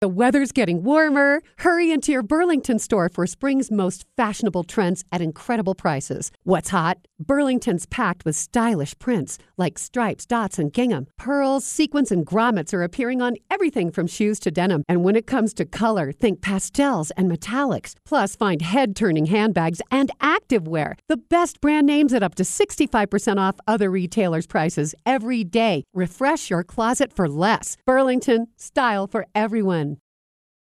The weather's getting warmer. Hurry into your Burlington store for spring's most fashionable trends at incredible prices. What's hot? Burlington's packed with stylish prints like stripes, dots, and gingham. Pearls, sequins, and grommets are appearing on everything from shoes to denim. And when it comes to color, think pastels and metallics. Plus, find head-turning handbags and activewear. The best brand names at up to 65% off other retailers' prices every day. Refresh your closet for less. Burlington, style for everyone.